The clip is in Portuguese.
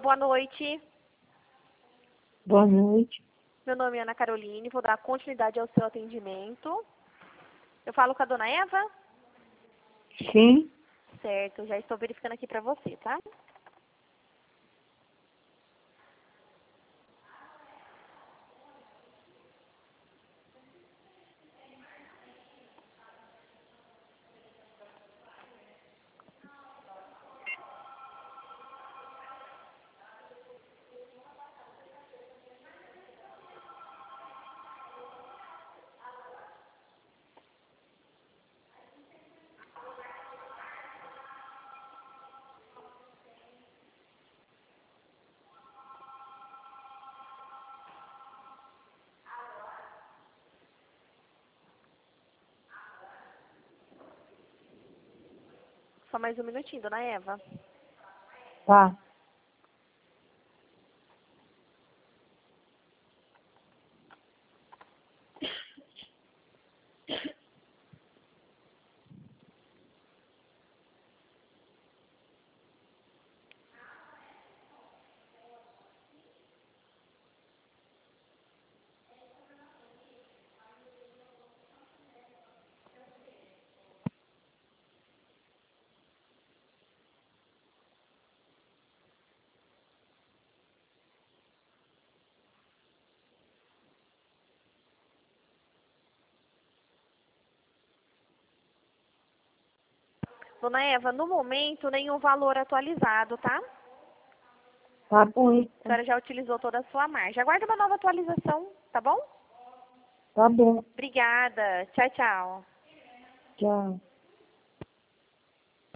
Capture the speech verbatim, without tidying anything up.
boa noite. Boa noite. Meu nome é Ana Caroline, vou dar continuidade ao seu atendimento. Eu falo com a dona Eva? Sim. Certo, já estou verificando aqui para você, tá? Só mais um minutinho, dona Eva. Tá. Dona Eva, no momento, nenhum valor atualizado, tá? Tá bom, A então. senhora já utilizou toda a sua margem. Aguarde uma nova atualização, tá bom? Tá bom. Obrigada. Tchau, tchau. Tchau.